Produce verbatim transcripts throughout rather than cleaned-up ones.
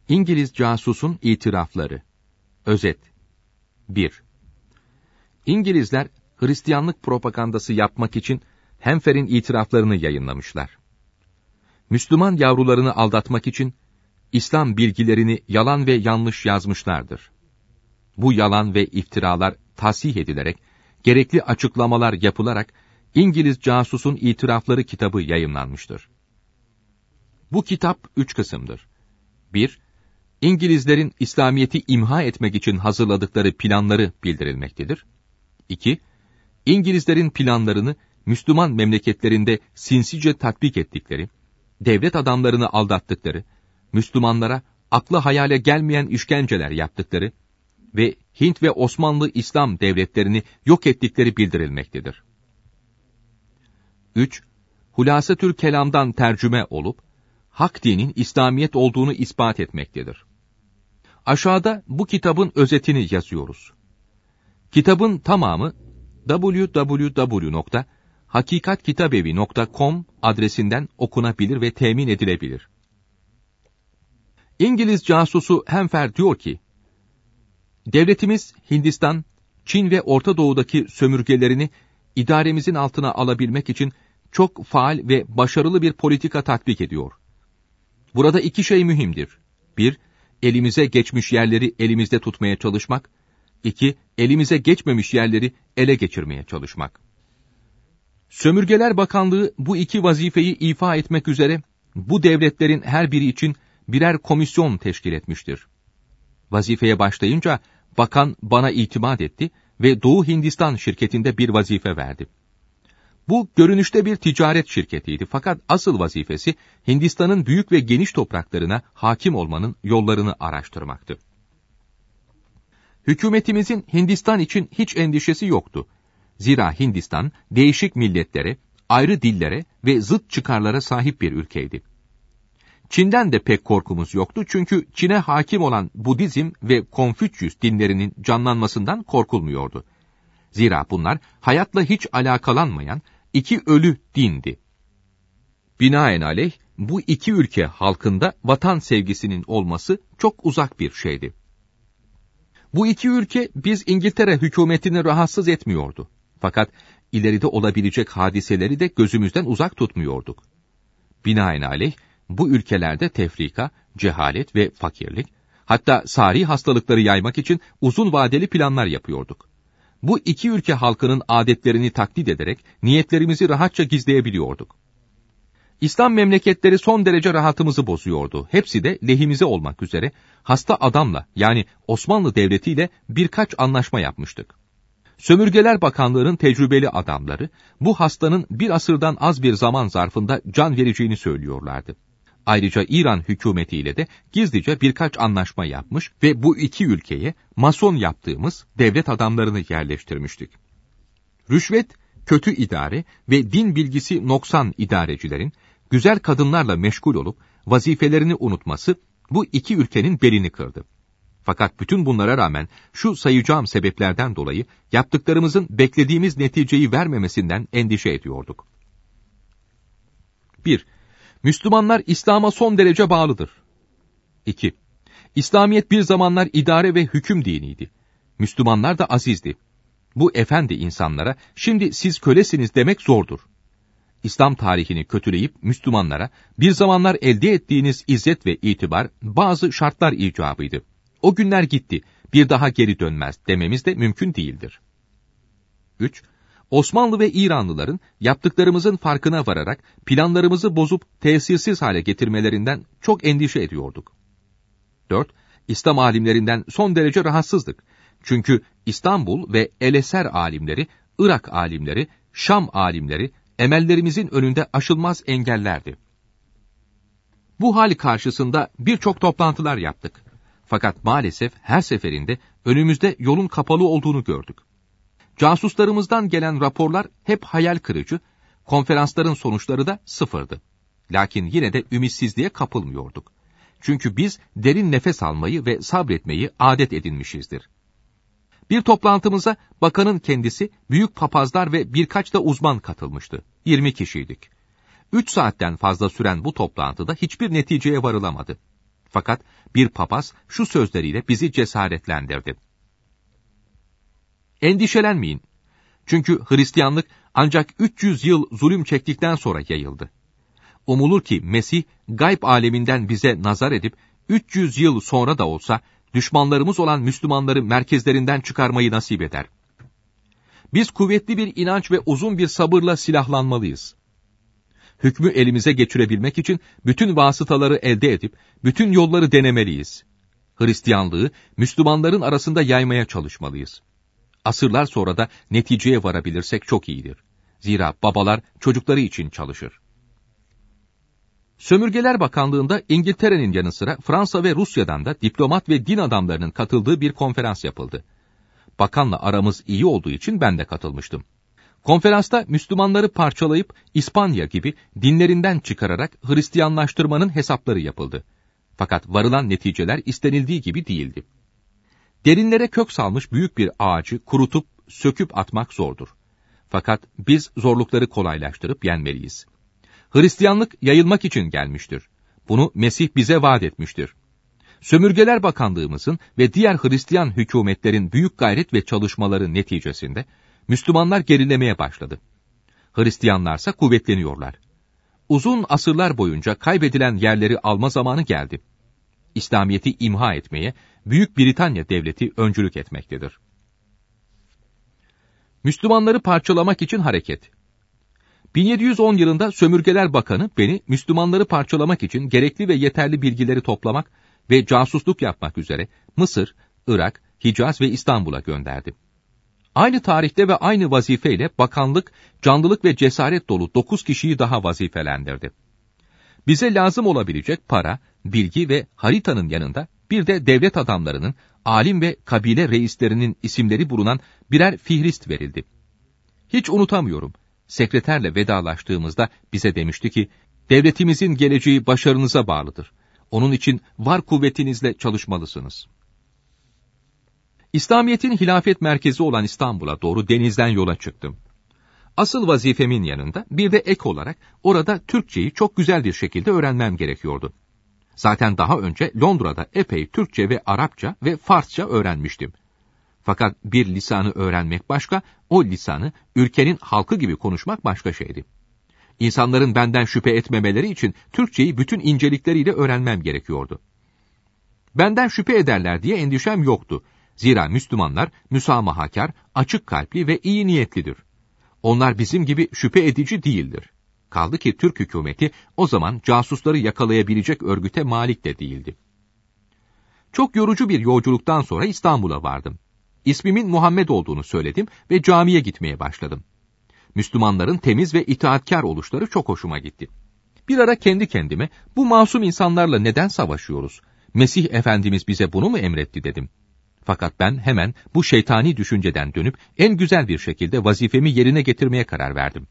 İngiliz casusun itirafları. Özet. bir. İngilizler Hristiyanlık propagandası yapmak için Hemfer'in itiraflarını yayınlamışlar. Müslüman yavrularını aldatmak için İslam bilgilerini yalan ve yanlış yazmışlardır. Bu yalan ve iftiralar tasih edilerek, gerekli açıklamalar yapılarak İngiliz Casusun İtirafları kitabı yayımlanmıştır. Bu kitap üç kısımdır. bir. İngilizlerin İslamiyet'i imha etmek için hazırladıkları planları bildirilmektedir. iki. İngilizlerin planlarını Müslüman memleketlerinde sinsice tatbik ettikleri, devlet adamlarını aldattıkları, Müslümanlara akla hayale gelmeyen işkenceler yaptıkları ve Hint ve Osmanlı İslam devletlerini yok ettikleri bildirilmektedir. üç. Hulâsetül Kelam'dan tercüme olup, hak dinin İslamiyet olduğunu ispat etmektedir. Aşağıda bu kitabın özetini yazıyoruz. Kitabın tamamı double-u double-u double-u nokta hakikatkitabevi nokta com adresinden okunabilir ve temin edilebilir. İngiliz casusu Hemfer diyor ki, devletimiz Hindistan, Çin ve Orta Doğu'daki sömürgelerini idaremizin altına alabilmek için çok faal ve başarılı bir politika tatbik ediyor. Burada iki şey mühimdir. bir. Elimize geçmiş yerleri elimizde tutmaya çalışmak. iki. Elimize geçmemiş yerleri ele geçirmeye çalışmak. Sömürgeler Bakanlığı bu iki vazifeyi ifa etmek üzere bu devletlerin her biri için birer komisyon teşkil etmiştir. Vazifeye başlayınca bakan bana itimat etti ve Doğu Hindistan şirketinde bir vazife verdi. Bu görünüşte bir ticaret şirketiydi fakat asıl vazifesi Hindistan'ın büyük ve geniş topraklarına hakim olmanın yollarını araştırmaktı. Hükümetimizin Hindistan için hiç endişesi yoktu. Zira Hindistan değişik milletlere, ayrı dillere ve zıt çıkarlara sahip bir ülkeydi. Çin'den de pek korkumuz yoktu çünkü Çin'e hakim olan Budizm ve Konfüçyüs dinlerinin canlanmasından korkulmuyordu. Zira bunlar hayatla hiç alakalanmayan iki ölü dindi. Binaenaleyh bu iki ülke halkında vatan sevgisinin olması çok uzak bir şeydi. Bu iki ülke biz İngiltere hükümetini rahatsız etmiyordu. Fakat ileride olabilecek hadiseleri de gözümüzden uzak tutmuyorduk. Binaenaleyh bu ülkelerde tefrika, cehalet ve fakirlik, hatta sari hastalıkları yaymak için uzun vadeli planlar yapıyorduk. Bu iki ülke halkının adetlerini taklit ederek niyetlerimizi rahatça gizleyebiliyorduk. İslam memleketleri son derece rahatımızı bozuyordu. Hepsi de lehimize olmak üzere hasta adamla yani Osmanlı Devleti ile birkaç anlaşma yapmıştık. Sömürgeler Bakanlığı'nın tecrübeli adamları bu hastanın bir asırdan az bir zaman zarfında can vereceğini söylüyorlardı. Ayrıca İran hükümetiyle de gizlice birkaç anlaşma yapmış ve bu iki ülkeye mason yaptığımız devlet adamlarını yerleştirmiştik. Rüşvet, kötü idare ve din bilgisi noksan idarecilerin güzel kadınlarla meşgul olup vazifelerini unutması bu iki ülkenin belini kırdı. Fakat bütün bunlara rağmen şu sayacağım sebeplerden dolayı yaptıklarımızın beklediğimiz neticeyi vermemesinden endişe ediyorduk. bir. Müslümanlar İslam'a son derece bağlıdır. iki. İslamiyet bir zamanlar idare ve hüküm diniydi. Müslümanlar da azizdi. Bu efendi insanlara şimdi siz kölesiniz demek zordur. İslam tarihini kötüleyip Müslümanlara bir zamanlar elde ettiğiniz izzet ve itibar bazı şartlar icabıydı. O günler gitti, bir daha geri dönmez dememiz de mümkün değildir. üç. Osmanlı ve İranlıların yaptıklarımızın farkına vararak planlarımızı bozup tesirsiz hale getirmelerinden çok endişe ediyorduk. dört. İslam alimlerinden son derece rahatsızdık. Çünkü İstanbul ve El-Eser alimleri, Irak alimleri, Şam alimleri emellerimizin önünde aşılmaz engellerdi. Bu hal karşısında birçok toplantılar yaptık. Fakat maalesef her seferinde önümüzde yolun kapalı olduğunu gördük. Casuslarımızdan gelen raporlar hep hayal kırıcı, konferansların sonuçları da sıfırdı. Lakin yine de ümitsizliğe kapılmıyorduk. Çünkü biz derin nefes almayı ve sabretmeyi adet edinmişizdir. Bir toplantımıza bakanın kendisi, büyük papazlar ve birkaç da uzman katılmıştı. yirmi kişiydik. Üç saatten fazla süren bu toplantıda hiçbir neticeye varılamadı. Fakat bir papaz şu sözleriyle bizi cesaretlendirdi. Endişelenmeyin. Çünkü Hristiyanlık ancak üç yüz yıl zulüm çektikten sonra yayıldı. Umulur ki Mesih gayb aleminden bize nazar edip üç yüz yıl sonra da olsa düşmanlarımız olan Müslümanları merkezlerinden çıkarmayı nasip eder. Biz kuvvetli bir inanç ve uzun bir sabırla silahlanmalıyız. Hükmü elimize geçirebilmek için bütün vasıtaları elde edip bütün yolları denemeliyiz. Hristiyanlığı Müslümanların arasında yaymaya çalışmalıyız. Asırlar sonra da neticeye varabilirsek çok iyidir. Zira babalar çocukları için çalışır. Sömürgeler Bakanlığı'nda İngiltere'nin yanı sıra Fransa ve Rusya'dan da diplomat ve din adamlarının katıldığı bir konferans yapıldı. Bakanla aramız iyi olduğu için ben de katılmıştım. Konferansta Müslümanları parçalayıp İspanya gibi dinlerinden çıkararak Hristiyanlaştırmanın hesapları yapıldı. Fakat varılan neticeler istenildiği gibi değildi. Derinlere kök salmış büyük bir ağacı kurutup söküp atmak zordur. Fakat biz zorlukları kolaylaştırıp yenmeliyiz. Hristiyanlık yayılmak için gelmiştir. Bunu Mesih bize vaat etmiştir. Sömürgeler Bakanlığımızın ve diğer Hristiyan hükümetlerin büyük gayret ve çalışmaları neticesinde Müslümanlar gerilemeye başladı. Hristiyanlarsa kuvvetleniyorlar. Uzun asırlar boyunca kaybedilen yerleri alma zamanı geldi. İslamiyet'i imha etmeye Büyük Britanya Devleti öncülük etmektedir. Müslümanları parçalamak için hareket. bin yedi yüz on yılında Sömürgeler Bakanı beni Müslümanları parçalamak için gerekli ve yeterli bilgileri toplamak ve casusluk yapmak üzere Mısır, Irak, Hicaz ve İstanbul'a gönderdi. Aynı tarihte ve aynı vazifeyle bakanlık, canlılık ve cesaret dolu dokuz kişiyi daha vazifelendirdi. Bize lazım olabilecek para, bilgi ve haritanın yanında bir de devlet adamlarının, alim ve kabile reislerinin isimleri bulunan birer fihrist verildi. Hiç unutamıyorum. Sekreterle vedalaştığımızda bize demişti ki, devletimizin geleceği başarınıza bağlıdır. Onun için var kuvvetinizle çalışmalısınız. İslamiyet'in hilafet merkezi olan İstanbul'a doğru denizden yola çıktım. Asıl vazifemin yanında bir de ek olarak orada Türkçeyi çok güzel bir şekilde öğrenmem gerekiyordu. Zaten daha önce Londra'da epey Türkçe ve Arapça ve Farsça öğrenmiştim. Fakat bir lisanı öğrenmek başka, o lisanı ülkenin halkı gibi konuşmak başka şeydi. İnsanların benden şüphe etmemeleri için Türkçeyi bütün incelikleriyle öğrenmem gerekiyordu. Benden şüphe ederler diye endişem yoktu. Zira Müslümanlar müsamahakar, açık kalpli ve iyi niyetlidir. Onlar bizim gibi şüphe edici değildir. Kaldı ki Türk hükümeti o zaman casusları yakalayabilecek örgüte malik de değildi. Çok yorucu bir yolculuktan sonra İstanbul'a vardım. İsmimin Muhammed olduğunu söyledim ve camiye gitmeye başladım. Müslümanların temiz ve itaatkar oluşları çok hoşuma gitti. Bir ara kendi kendime bu masum insanlarla neden savaşıyoruz? Mesih Efendimiz bize bunu mu emretti dedim. Fakat ben hemen bu şeytani düşünceden dönüp en güzel bir şekilde vazifemi yerine getirmeye karar verdim.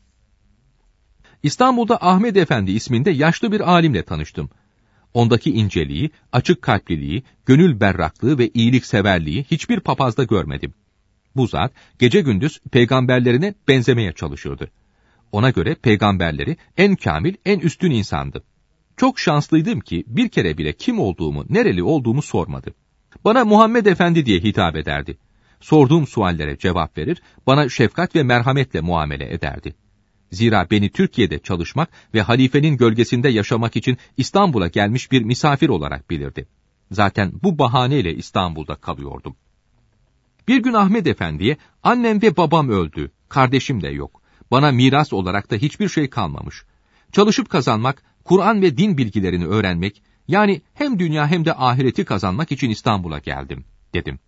İstanbul'da Ahmet Efendi isminde yaşlı bir alimle tanıştım. Ondaki inceliği, açık kalpliliği, gönül berraklığı ve iyilikseverliği hiçbir papazda görmedim. Bu zat gece gündüz peygamberlerine benzemeye çalışırdı. Ona göre peygamberleri en kamil, en üstün insandı. Çok şanslıydım ki bir kere bile kim olduğumu, nereli olduğumu sormadı. Bana Muhammed Efendi diye hitap ederdi. Sorduğum suallere cevap verir, bana şefkat ve merhametle muamele ederdi. Zira beni Türkiye'de çalışmak ve halifenin gölgesinde yaşamak için İstanbul'a gelmiş bir misafir olarak bilirdi. Zaten bu bahaneyle İstanbul'da kalıyordum. Bir gün Ahmet Efendi'ye, annem ve babam öldü, kardeşim de yok. Bana miras olarak da hiçbir şey kalmamış. Çalışıp kazanmak, Kur'an ve din bilgilerini öğrenmek, yani hem dünya hem de ahireti kazanmak için İstanbul'a geldim, dedim.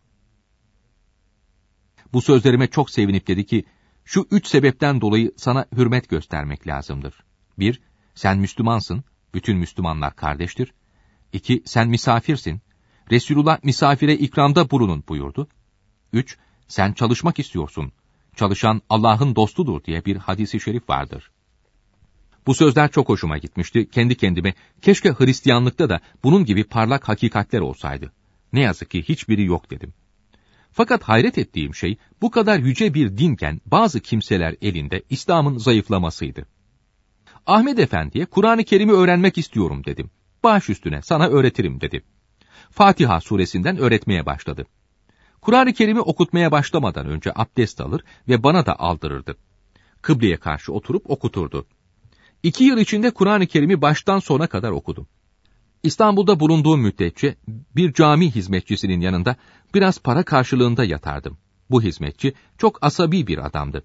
Bu sözlerime çok sevinip dedi ki, şu üç sebepten dolayı sana hürmet göstermek lazımdır. Bir, sen Müslümansın, bütün Müslümanlar kardeştir. İki, sen misafirsin. Resulullah misafire ikramda bulunun buyurdu. Üç, sen çalışmak istiyorsun. Çalışan Allah'ın dostudur diye bir hadis-i şerif vardır. Bu sözler çok hoşuma gitmişti. Kendi kendime, keşke Hristiyanlıkta da bunun gibi parlak hakikatler olsaydı. Ne yazık ki hiçbiri yok dedim. Fakat hayret ettiğim şey, bu kadar yüce bir dinken bazı kimseler elinde İslam'ın zayıflamasıydı. Ahmet Efendi'ye Kur'an-ı Kerim'i öğrenmek istiyorum dedim. baş üstüne sana öğretirim dedi. Fatiha suresinden öğretmeye başladı. Kur'an-ı Kerim'i okutmaya başlamadan önce abdest alır ve bana da aldırırdı. Kıbleye karşı oturup okuturdu. İki yıl içinde Kur'an-ı Kerim'i baştan sona kadar okudum. İstanbul'da bulunduğum müddetçe bir cami hizmetçisinin yanında biraz para karşılığında yatardım. Bu hizmetçi çok asabi bir adamdı.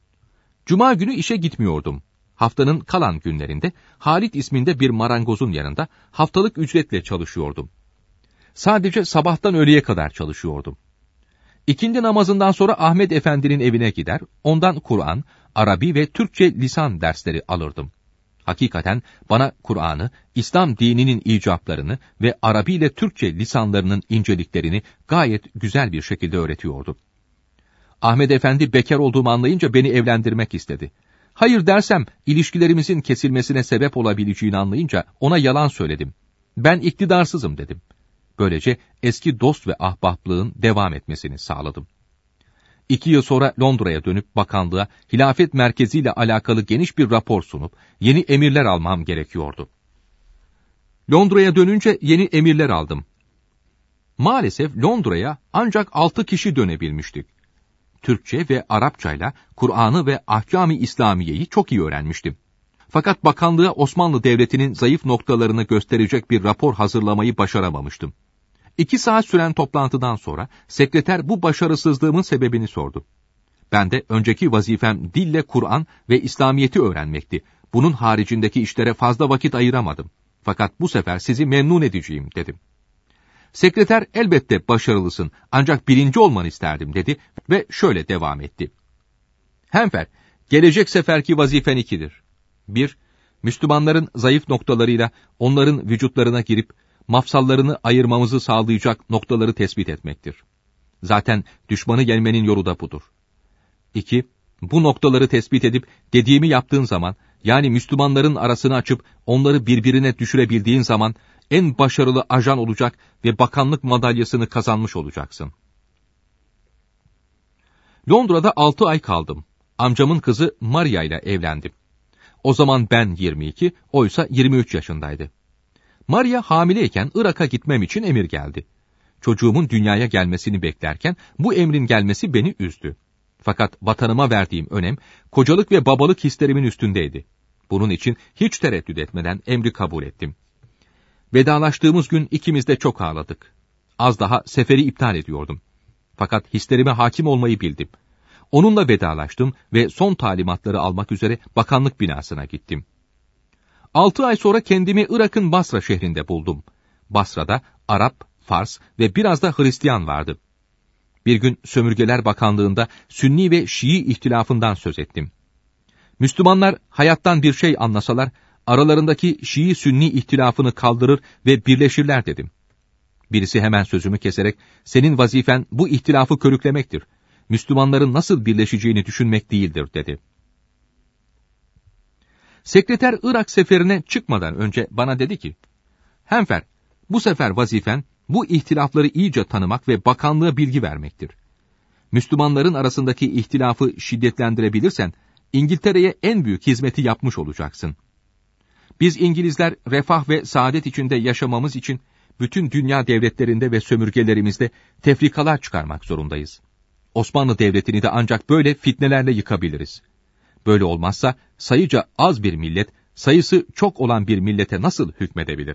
Cuma günü işe gitmiyordum. Haftanın kalan günlerinde Halit isminde bir marangozun yanında haftalık ücretle çalışıyordum. Sadece sabahtan öğleye kadar çalışıyordum. İkindi namazından sonra Ahmet Efendi'nin evine gider, ondan Kur'an, Arabi ve Türkçe lisan dersleri alırdım. Hakikaten bana Kur'an'ı, İslam dininin icaplarını ve Arabi ile Türkçe lisanlarının inceliklerini gayet güzel bir şekilde öğretiyordu. Ahmet Efendi bekar olduğumu anlayınca beni evlendirmek istedi. Hayır dersem ilişkilerimizin kesilmesine sebep olabileceğini anlayınca ona yalan söyledim. Ben iktidarsızım dedim. Böylece eski dost ve ahbaplığın devam etmesini sağladım. İki yıl sonra Londra'ya dönüp bakanlığa hilafet merkeziyle alakalı geniş bir rapor sunup yeni emirler almam gerekiyordu. Londra'ya dönünce yeni emirler aldım. Maalesef Londra'ya ancak altı kişi dönebilmiştik. Türkçe ve Arapçayla Kur'an'ı ve Ahkâm-ı İslamiye'yi çok iyi öğrenmiştim. Fakat bakanlığa Osmanlı Devleti'nin zayıf noktalarını gösterecek bir rapor hazırlamayı başaramamıştım. İki saat süren toplantıdan sonra sekreter bu başarısızlığımın sebebini sordu. Ben de önceki vazifem dille Kur'an ve İslamiyet'i öğrenmekti. Bunun haricindeki işlere fazla vakit ayıramadım. Fakat bu sefer sizi memnun edeceğim dedim. Sekreter elbette başarılısın ancak birinci olmanı isterdim dedi ve şöyle devam etti. Henfer, gelecek seferki vazifen ikidir. Bir, Müslümanların zayıf noktalarıyla onların vücutlarına girip mafsallarını ayırmamızı sağlayacak noktaları tespit etmektir. Zaten düşmanı yenmenin yolu da budur. İki, bu noktaları tespit edip dediğimi yaptığın zaman, yani Müslümanların arasını açıp onları birbirine düşürebildiğin zaman en başarılı ajan olacak ve bakanlık madalyasını kazanmış olacaksın. Londra'da altı ay kaldım. Amcamın kızı Maria ile evlendim. O zaman ben yirmi iki, oysa yirmi üç yaşındaydı. Maria hamileyken Irak'a gitmem için emir geldi. Çocuğumun dünyaya gelmesini beklerken bu emrin gelmesi beni üzdü. Fakat vatanıma verdiğim önem, kocalık ve babalık hislerimin üstündeydi. Bunun için hiç tereddüt etmeden emri kabul ettim. Vedalaştığımız gün ikimiz de çok ağladık. Az daha seferi iptal ediyordum. Fakat hislerime hakim olmayı bildim. Onunla vedalaştım ve son talimatları almak üzere bakanlık binasına gittim. Altı ay sonra kendimi Irak'ın Basra şehrinde buldum. Basra'da Arap, Fars ve biraz da Hristiyan vardı. Bir gün Sömürgeler Bakanlığı'nda Sünni ve Şii ihtilafından söz ettim. Müslümanlar hayattan bir şey anlasalar, aralarındaki Şii-Sünni ihtilafını kaldırır ve birleşirler dedim. Birisi hemen sözümü keserek, senin vazifen bu ihtilafı körüklemektir. Müslümanların nasıl birleşeceğini düşünmek değildir dedi. Sekreter Irak seferine çıkmadan önce bana dedi ki, Henfer, bu sefer vazifen bu ihtilafları iyice tanımak ve bakanlığa bilgi vermektir. Müslümanların arasındaki ihtilafı şiddetlendirebilirsen, İngiltere'ye en büyük hizmeti yapmış olacaksın. Biz İngilizler refah ve saadet içinde yaşamamız için bütün dünya devletlerinde ve sömürgelerimizde tefrikalar çıkarmak zorundayız. Osmanlı Devleti'ni de ancak böyle fitnelerle yıkabiliriz. Böyle olmazsa sayıca az bir millet, sayısı çok olan bir millete nasıl hükmedebilir?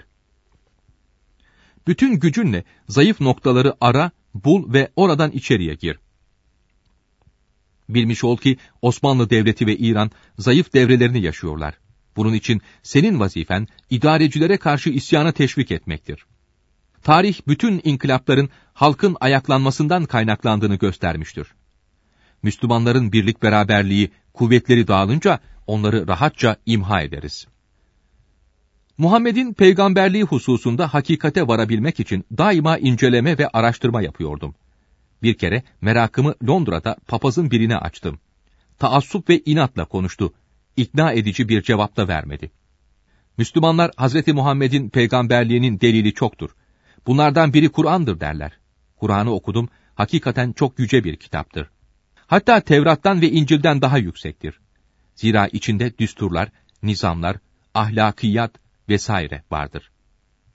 Bütün gücünle zayıf noktaları ara, bul ve oradan içeriye gir. Bilmiş ol ki Osmanlı Devleti ve İran zayıf devrelerini yaşıyorlar. Bunun için senin vazifen idarecilere karşı isyana teşvik etmektir. Tarih bütün inkılapların halkın ayaklanmasından kaynaklandığını göstermiştir. Müslümanların birlik beraberliği, kuvvetleri dağılınca onları rahatça imha ederiz. Muhammed'in peygamberliği hususunda hakikate varabilmek için daima inceleme ve araştırma yapıyordum. Bir kere merakımı Londra'da papazın birine açtım. Taassup ve inatla konuştu. İkna edici bir cevap da vermedi. Müslümanlar Hazreti Muhammed'in peygamberliğinin delili çoktur. Bunlardan biri Kur'an'dır derler. Kur'an'ı okudum, hakikaten çok yüce bir kitaptır. Hatta Tevrat'tan ve İncil'den daha yüksektir. Zira içinde düsturlar, nizamlar, ahlakiyat vesaire vardır.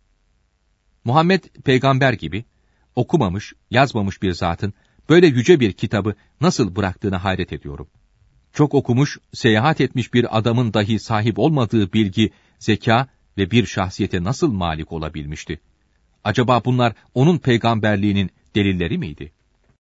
Muhammed peygamber gibi, okumamış, yazmamış bir zatın böyle yüce bir kitabı nasıl bıraktığına hayret ediyorum. Çok okumuş, seyahat etmiş bir adamın dahi sahip olmadığı bilgi, zeka ve bir şahsiyete nasıl malik olabilmişti? Acaba bunlar onun peygamberliğinin delilleri miydi?